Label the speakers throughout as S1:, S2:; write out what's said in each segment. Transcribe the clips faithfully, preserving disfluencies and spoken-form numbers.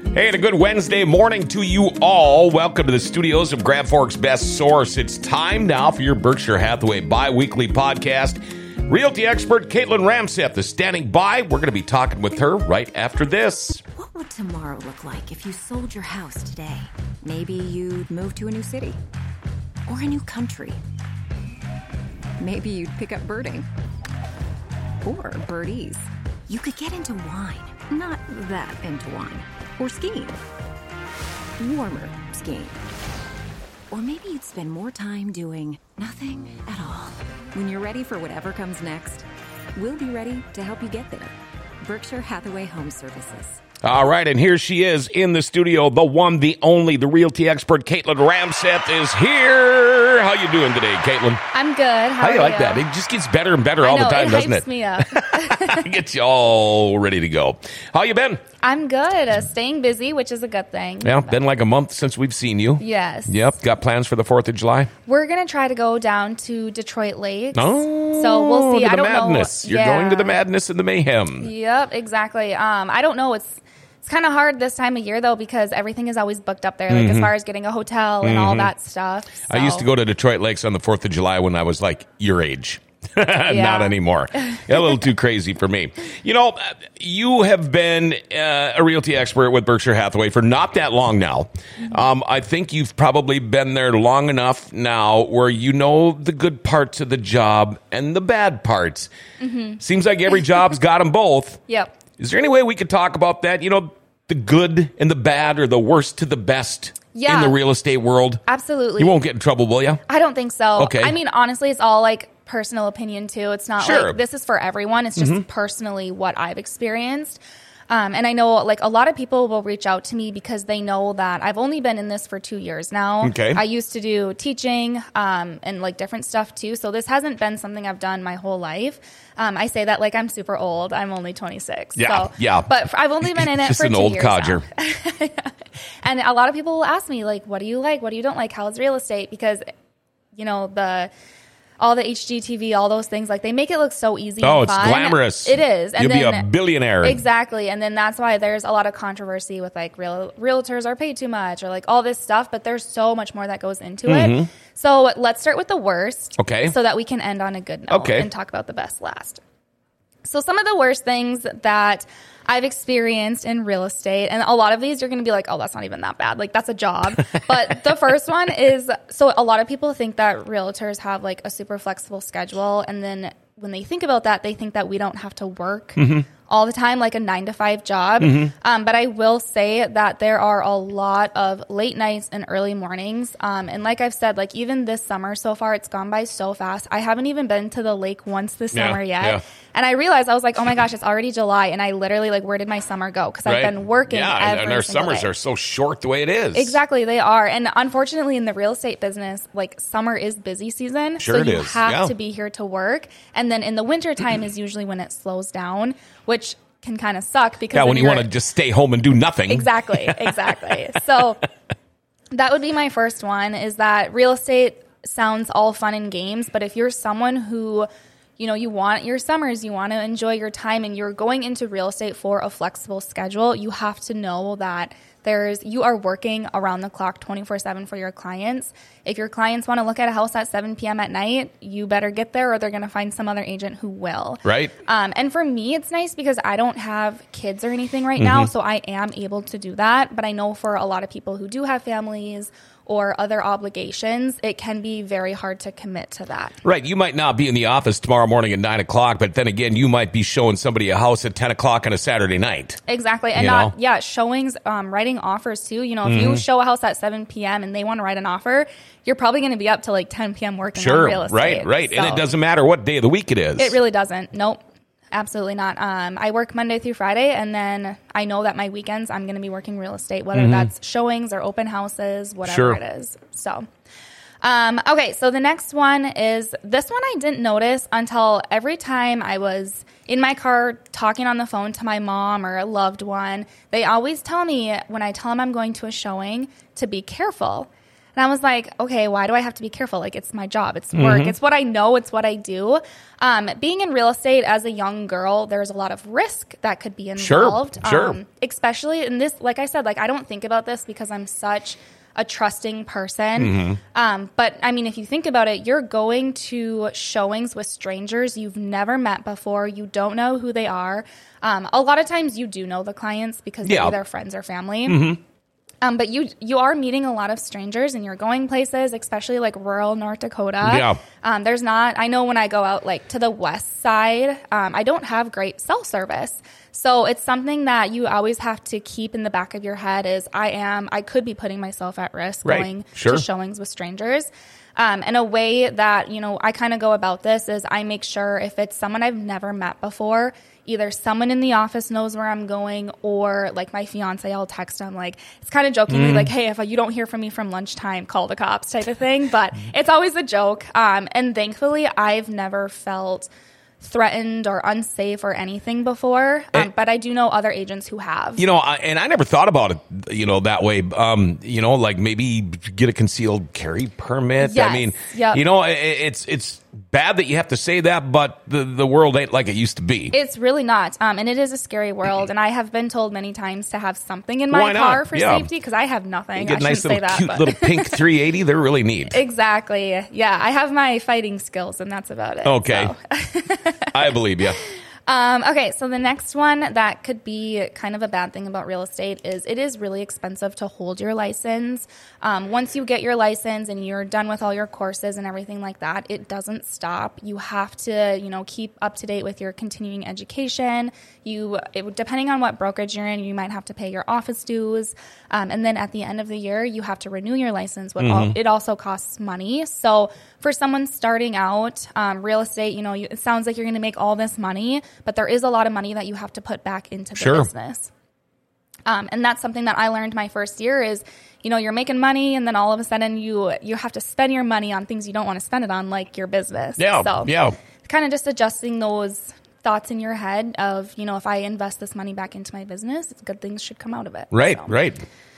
S1: Hey, and a good Wednesday morning to you all. Welcome to the studios of Grand Forks Best Source. It's time now for your Berkshire Hathaway bi-weekly podcast. Realty expert Caitlin Ramseth is standing by. We're going to be talking with her right after this.
S2: What would tomorrow look like if you sold your house today? Maybe you'd move to a new city or a new country. Maybe you'd pick up birding or birdies. You could get into wine, not that into wine. Or skiing. Warmer skiing. Or maybe you'd spend more time doing nothing at all. When you're ready for whatever comes next, we'll be ready to help you get there. Berkshire Hathaway Home Services.
S1: All right, and here she is in the studio. The one, the only, the realty expert, Caitlin Ramseth is here. How you doing today, Caitlin?
S3: I'm good. How
S1: How
S3: are
S1: you like
S3: you?
S1: that? It just gets better and better all
S3: I know,
S1: the time,
S3: it
S1: doesn't
S3: hypes
S1: it?
S3: me up.
S1: It gets you all ready to go. How you been?
S3: I'm good. Uh, staying busy, which is a good thing.
S1: Yeah, been like a month since we've seen you.
S3: Yes.
S1: Yep. Got plans for the fourth of July?
S3: We're going to try to go down to Detroit Lakes.
S1: Oh,
S3: so we'll see.
S1: to the
S3: I don't
S1: madness.
S3: know.
S1: You're
S3: Yeah.
S1: going to the madness and the mayhem.
S3: Yep, exactly. Um, I don't know. It's it's kind of hard this time of year, though, because everything is always booked up there, like
S1: Mm-hmm.
S3: as far as getting a hotel and all that stuff.
S1: I used to
S3: So-
S1: go to Detroit Lakes on the fourth of July when I was like your age. Not anymore. A little too crazy for me. You know, you have been uh, a realty expert with Berkshire Hathaway for not that long now. Um, I think you've probably been there long enough now where you know the good parts of the job and the bad parts. Mm-hmm. Seems like every job's got them both.
S3: Yep.
S1: Is there any way we could talk about that? You know, the good and the bad, or the worst to the best
S3: Yeah.
S1: in the real estate world?
S3: Absolutely.
S1: You won't get in trouble, will you?
S3: I don't think so.
S1: Okay.
S3: I mean, honestly, it's all like personal opinion too. It's not
S1: Sure.
S3: like this is for everyone. It's just personally what I've experienced. Um, and I know like a lot of people will reach out to me because they know that I've only been in this for two years now.
S1: Okay.
S3: I used to do teaching um, and like different stuff too. So this hasn't been something I've done my whole life. Um, I say that like I'm super old. I'm only twenty-six.
S1: Yeah,
S3: So,
S1: yeah.
S3: But I've only been in it
S1: Just
S3: for
S1: an
S3: two
S1: old
S3: years
S1: codger.
S3: now. And a lot of people will ask me like, what do you like? What do you don't like? How's real estate? Because, you know, the... all the H G T V, all those things, like they make it look so easy.
S1: Oh,
S3: and
S1: it's
S3: fun.
S1: glamorous.
S3: It is. And
S1: You'll
S3: then,
S1: be a billionaire.
S3: Exactly. And then that's why there's a lot of controversy with like real realtors are paid too much or like all this stuff, but there's so much more that goes into
S1: Mm-hmm.
S3: it. So let's start with the worst.
S1: Okay.
S3: So that we can end on a good note
S1: Okay.
S3: and talk about the best last. So some of the worst things that I've experienced in real estate, and a lot of these you're going to be like, oh, that's not even that bad. Like, that's a job. But the first one is, so a lot of people think that realtors have like a super flexible schedule. And then when they think about that, they think that we don't have to work all the time, like a nine to five job. Um, but I will say that there are a lot of late nights and early mornings. Um, and like I've said, like even this summer so far, it's gone by so fast. I haven't even been to the lake once this
S1: Yeah,
S3: summer yet.
S1: yeah.
S3: And I realized, I was like, oh my gosh, it's already July. And I literally, like, where did my summer go? Because I've
S1: Right?
S3: been working
S1: Yeah, and,
S3: every
S1: and our
S3: single
S1: summers
S3: day.
S1: are so short the way it is.
S3: Exactly, they are. And unfortunately, in the real estate business, like, summer is busy season.
S1: Sure
S3: so
S1: it
S3: you
S1: is,
S3: have
S1: yeah.
S3: to be here to work. And then in the winter time is usually when it slows down, which can kind of suck because
S1: Yeah,
S3: then
S1: when you
S3: you're-
S1: want to just stay home and do nothing.
S3: Exactly, exactly. So that would be my first one, is that real estate sounds all fun and games, but if you're someone who, you know, you want your summers, you want to enjoy your time, and you're going into real estate for a flexible schedule, you have to know that there's, you are working around the clock twenty-four seven for your clients. If your clients want to look at a house at seven p.m. at night, you better get there or they're going to find some other agent who will.
S1: Right.
S3: Um, and for me, it's nice because I don't have kids or anything right now,
S1: Mm-hmm.
S3: so I am able to do that. But I know for a lot of people who do have families or other obligations, it can be very hard to commit to that.
S1: Right. You might not be in the office tomorrow morning at nine o'clock, but then again, you might be showing somebody a house at ten o'clock on a Saturday night.
S3: Exactly. And
S1: You
S3: not,
S1: know? Mm-hmm.
S3: yeah, showings, um, writing offers too. You know, if you show a house at seven p.m. and they want to write an offer, you're probably going to be up till like ten p.m. working
S1: Sure.
S3: on real estate.
S1: Right, right. And
S3: So-
S1: it doesn't matter what day of the week it is.
S3: It really doesn't. Nope. Absolutely not. Um, I work Monday through Friday, and then I know that my weekends I'm going to be working real estate, whether that's showings or open houses, whatever
S1: Sure.
S3: it is. So, um, okay. So the next one is, this one I didn't notice until every time I was in my car talking on the phone to my mom or a loved one. They always tell me when I tell them I'm going to a showing to be careful. And I was like, okay, why do I have to be careful? Like, it's my job. It's work. Mm-hmm. It's what I know. It's what I do. Um, being in real estate as a young girl, there's a lot of risk that could be involved.
S1: Sure, sure.
S3: Um, especially in this, like I said, like I don't think about this because I'm such a trusting person. Mm-hmm. Um, but I mean, if you think about it, you're going to showings with strangers you've never met before. You don't know who they are. Um, a lot of times you do know the clients because yeah. they're their friends or family. Mm-hmm. Um, but you you are meeting a lot of strangers and you're going places, especially like rural North Dakota.
S1: Yeah.
S3: Um, there's not, I know when I go out like to the west side, um, I don't have great cell service. So it's something that you always have to keep in the back of your head is I am, I could be putting myself at risk
S1: right.
S3: going
S1: sure.
S3: to showings with strangers. Um, and a way that, you know, I kind of go about this is I make sure if it's someone I've never met before, either someone in the office knows where I'm going or like my fiance, I'll text him like, it's kind of jokingly mm. like, hey, if you don't hear from me from lunchtime, call the cops type of thing. But it's always a joke. Um, and thankfully I've never felt threatened or unsafe or anything before. Um, and, but I do know other agents who have.
S1: You know, I, and I never thought about it, you know, that way. Um, you know, like maybe get a concealed carry permit.
S3: Yes.
S1: I mean,
S3: yep.
S1: you know, it, it's it's bad that you have to say that, but the, the world ain't like it used to be.
S3: It's really not. Um, and it is a scary world. And I have been told many times to have something in my
S1: Why
S3: car
S1: not?
S3: for
S1: yeah.
S3: safety because I have nothing.
S1: You get
S3: I
S1: nice
S3: shouldn't
S1: little,
S3: say that.
S1: Cute
S3: but.
S1: little pink three eighty. They're really neat.
S3: Exactly. Yeah. I have my fighting skills and that's about it.
S1: Okay.
S3: So.
S1: I believe you.
S3: Um, okay, so the next one that could be kind of a bad thing about real estate is it is really expensive to hold your license. Um, once you get your license and you're done with all your courses and everything like that, it doesn't stop. You have to, you know, keep up to date with your continuing education. You, it, depending on what brokerage you're in, you might have to pay your office dues. Um, and then at the end of the year, you have to renew your license. With mm-hmm. all, it also costs money. So for someone starting out, um, real estate, you know, you, it sounds like you're going to make all this money, but there is a lot of money that you have to put back into the
S1: sure.
S3: business. Um, and that's something that I learned my first year is, you know, you're making money and then all of a sudden you you have to spend your money on things you don't want to spend it on, like your business.
S1: Yeah,
S3: so
S1: yeah.
S3: kind of just adjusting those thoughts in your head of, you know, if I invest this money back into my business, good things should come out of it.
S1: Right,
S3: so.
S1: right.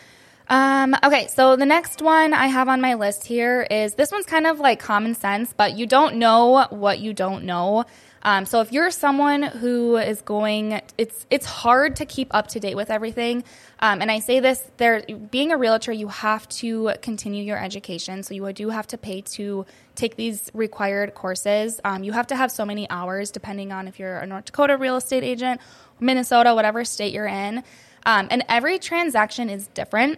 S3: Um, okay, so the next one I have on my list here is, this one's kind of like common sense, but you don't know what you don't know. Um, so if you're someone who is going, it's it's hard to keep up to date with everything. Um, and I say this, there, being a realtor, you have to continue your education. So you do have to pay to take these required courses. Um, you have to have so many hours, depending on if you're a North Dakota real estate agent, Minnesota, whatever state you're in. Um, and every transaction is different.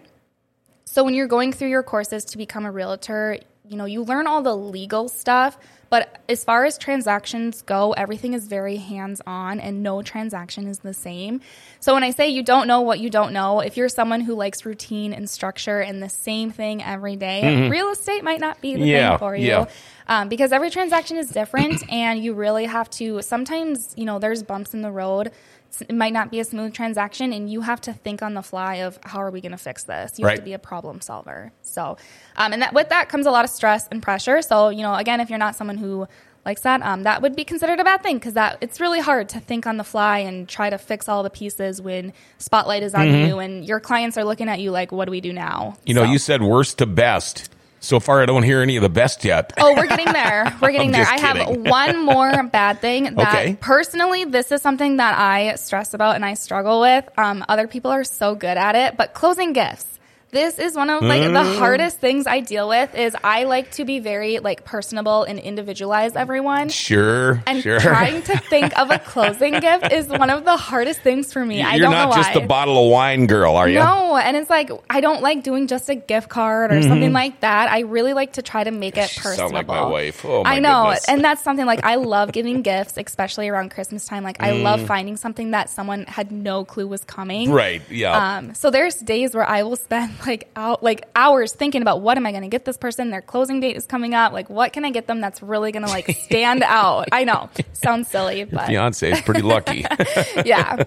S3: So when you're going through your courses to become a realtor, you know, you learn all the legal stuff, but as far as transactions go, everything is very hands-on and no transaction is the same. So when I say you don't know what you don't know, if you're someone who likes routine and structure and the same thing every day, mm-hmm. real estate might not be the
S1: yeah,
S3: thing for you.
S1: Yeah.
S3: Um, because every transaction is different and you really have to, sometimes, you know, there's bumps in the road. It might not be a smooth transaction, and you have to think on the fly of how are we going to fix this? You
S1: right.
S3: have to be a problem solver. So, um, and that with that comes a lot of stress and pressure. So, you know, again, if you're not someone who likes that, um, that would be considered a bad thing because that it's really hard to think on the fly and try to fix all the pieces when spotlight is on mm-hmm. you and your clients are looking at you like, what do we do now?
S1: You know,
S3: so.
S1: You said worst to best. So far, I don't hear any of the best yet.
S3: Oh, we're getting there. We're getting there. I
S1: kidding.
S3: have one more bad thing that
S1: okay.
S3: personally, this is something that I stress about and I struggle with. Um, other people are so good at it, but closing gifts. This is one of like mm. the hardest things I deal with is I like to be very like personable and individualize everyone.
S1: Sure,
S3: and
S1: sure.
S3: trying to think of a closing gift is one of the hardest things for me.
S1: You're
S3: I don't know why.
S1: You're not just a bottle of wine girl, are you?
S3: No, and it's like I don't like doing just a gift card or mm-hmm. something like that. I really like to try to make it personable.
S1: Sound like my wife. Oh my
S3: I know,
S1: goodness.
S3: And that's something like I love giving gifts, especially around Christmas time. Like I mm. love finding something that someone had no clue was coming.
S1: Right. Yeah.
S3: Um. So there's days where I will spend like out like. hours thinking about what am I going to get this person, their closing date is coming up, like what can I get them that's really going to like stand out. I know, sounds silly, but
S1: your fiance is pretty lucky.
S3: Yeah.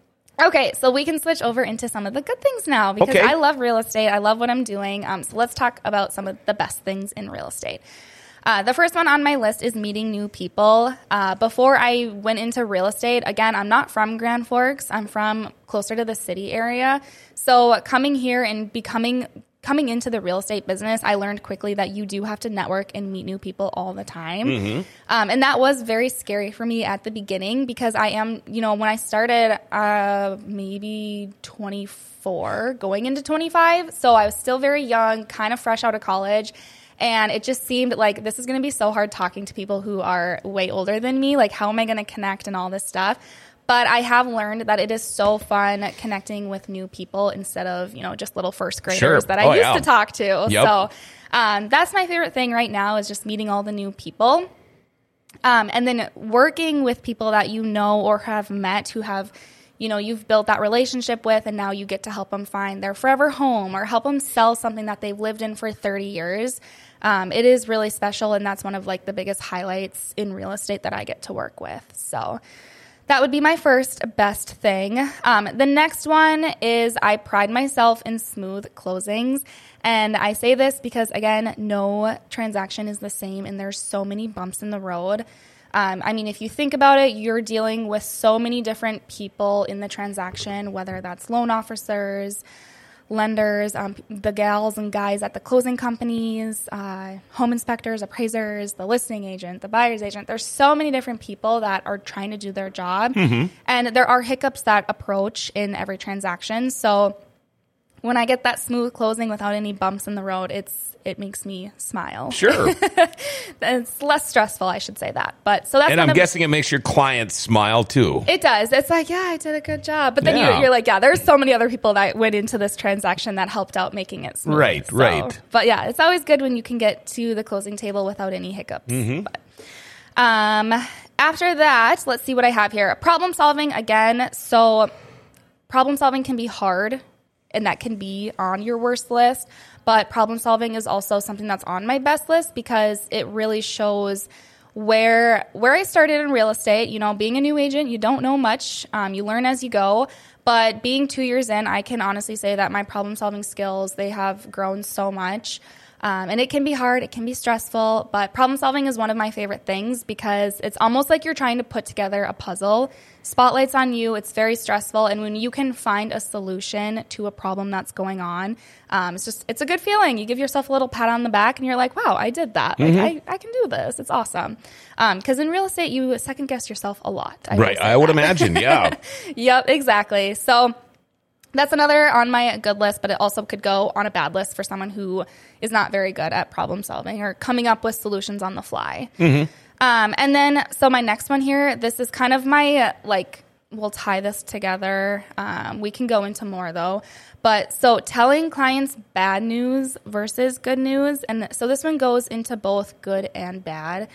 S3: Okay, so we can switch over into some of the good things now because
S1: okay.
S3: I love real estate. I love what I'm doing. Um, so let's talk about some of the best things in real estate. Uh, the first one on my list is meeting new people. Uh, before I went into real estate, again, I'm not from Grand Forks. I'm from closer to the city area. So coming here and becoming coming into the real estate business, I learned quickly that you do have to network and meet new people all the time. Mm-hmm. Um, and that was very scary for me at the beginning because I am, you know, when I started uh, maybe twenty-four, going into twenty-five. So I was still very young, kind of fresh out of college. And it just seemed like this is going to be so hard talking to people who are way older than me. Like, how am I going to connect and all this stuff? But I have learned that it is so fun connecting with new people instead of, you know, just little first graders
S1: sure.
S3: that I
S1: oh,
S3: used
S1: yeah.
S3: to talk to.
S1: Yep.
S3: So um, that's my favorite thing right now is just meeting all the new people. Um, and then working with people that you know or have met who have, you know, you've built that relationship with, and now you get to help them find their forever home or help them sell something that they've lived in for thirty years. Um, it is really special, and that's one of like the biggest highlights in real estate that I get to work with. So that would be my first best thing. Um, the next one is I pride myself in smooth closings. And I say this because, again, no transaction is the same, and there's so many bumps in the road. Um, I mean, if you think about it, you're dealing with so many different people in the transaction, whether that's loan officers, lenders, um, the gals and guys at the closing companies, uh, home inspectors, appraisers, the listing agent, the buyer's agent. There's so many different people that are trying to do their job. Mm-hmm. And there are hiccups that approach in every transaction. So when I get that smooth closing without any bumps in the road, it's it makes me smile.
S1: Sure.
S3: It's less stressful, I should say that. But so that's
S1: And I'm
S3: of,
S1: guessing it makes your clients smile too.
S3: It does. It's like, yeah, I did a good job. But then
S1: Yeah.
S3: you're, you're like, yeah, there's so many other people that went into this transaction that helped out making it smooth.
S1: Right,
S3: So-
S1: right.
S3: But yeah, it's always good when you can get to the closing table without any hiccups.
S1: Mm-hmm.
S3: But, um, after that, let's see what I have here. Problem solving again. So problem solving can be hard, and that can be on your worst list. But problem solving is also something that's on my best list because it really shows where where I started in real estate. You know, being a new agent, you don't know much. Um, you learn as you go. But being two years in, I can honestly say that my problem solving skills, they have grown so much. Um, and it can be hard, it can be stressful, but problem solving is one of my favorite things because it's almost like you're trying to put together a puzzle. Spotlight's on you, it's very stressful, and when you can find a solution to a problem that's going on, um, it's just, it's a good feeling. You give yourself a little pat on the back and you're like, wow, I did that.
S1: Mm-hmm.
S3: Like, I, I can do this. It's awesome. Because um, in real estate, you second guess yourself a lot. I
S1: Right, I would
S3: that.
S1: imagine, yeah.
S3: Yep, exactly. So that's another on my good list, but it also could go on a bad list for someone who is not very good at problem solving or coming up with solutions on the fly. Mm-hmm. Um, and then, so my next one here, this is kind of my, uh, like, we'll tie this together. Um, we can go into more though. But so telling clients bad news versus good news. And so this one goes into both good and bad.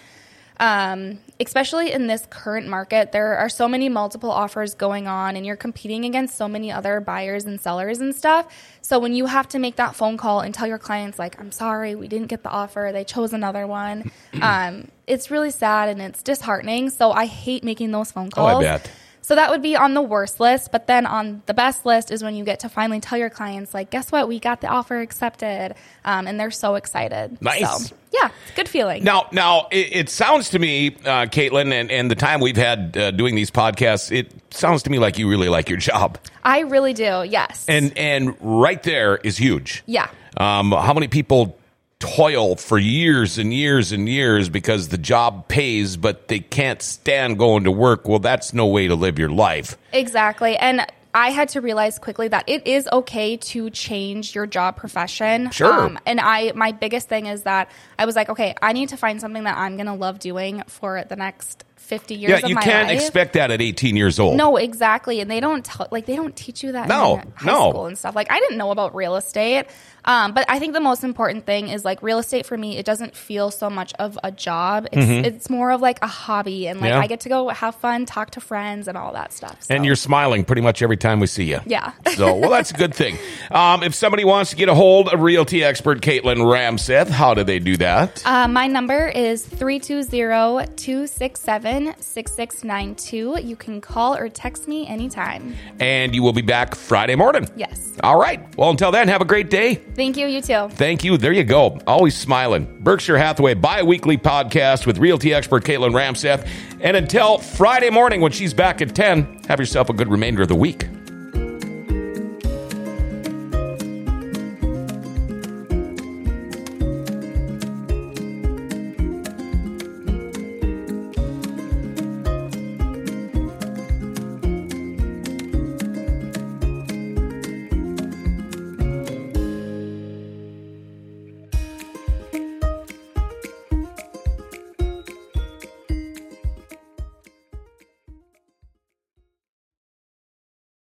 S3: Um, especially in this current market, there are so many multiple offers going on and you're competing against so many other buyers and sellers and stuff. So when you have to make that phone call and tell your clients like, I'm sorry, we didn't get the offer, they chose another one. um, it's really sad and it's disheartening. So I hate making those phone calls.
S1: Oh, I bet.
S3: So that would be on the worst list. But then on the best list is when you get to finally tell your clients, like, guess what? We got the offer accepted. Um, and they're so excited.
S1: Nice.
S3: So, yeah, it's a good feeling.
S1: Now, now it, it sounds to me, uh, Caitlin, and, and the time we've had uh, doing these podcasts, it sounds to me like you really like your job.
S3: I really do, yes.
S1: And and right there is huge.
S3: Yeah.
S1: Um, how many people toil for years and years and years because the job pays, but they can't stand going to work? Well, that's no way to live your life.
S3: Exactly. And I had to realize quickly that it is okay to change your job profession.
S1: Sure.
S3: Um, and I, my biggest thing is that I was like, okay, I need to find something that I'm going to love doing for the next fifty years
S1: Yeah,
S3: of
S1: you
S3: my
S1: can't
S3: life.
S1: expect that at eighteen years old.
S3: No, exactly. And they don't tell, like they don't teach you that
S1: No,
S3: in high
S1: no.
S3: school and stuff. Like I didn't know about real estate. Um, but I think the most important thing is like real estate for me, it doesn't feel so much of a job. It's
S1: Mm-hmm.
S3: it's more of like a hobby and like
S1: Yeah.
S3: I get to go have fun, talk to friends and all that stuff. So.
S1: And you're smiling pretty much every time we see you.
S3: Yeah.
S1: So, well, that's a good thing. Um, if somebody wants to get a hold of realty expert Caitlin Ramseth, how do they do that?
S3: Uh, my number is three two zero, two six seven, six six nine two. You can call or text me anytime.
S1: And you will be back Friday morning.
S3: Yes.
S1: All right. Well, until then, have a great day.
S3: Thank you. You too.
S1: Thank you. There you go. Always smiling. Berkshire Hathaway bi-weekly podcast with realty expert Caitlin Ramseth. And until Friday morning when she's back at ten, have yourself a good remainder of the week.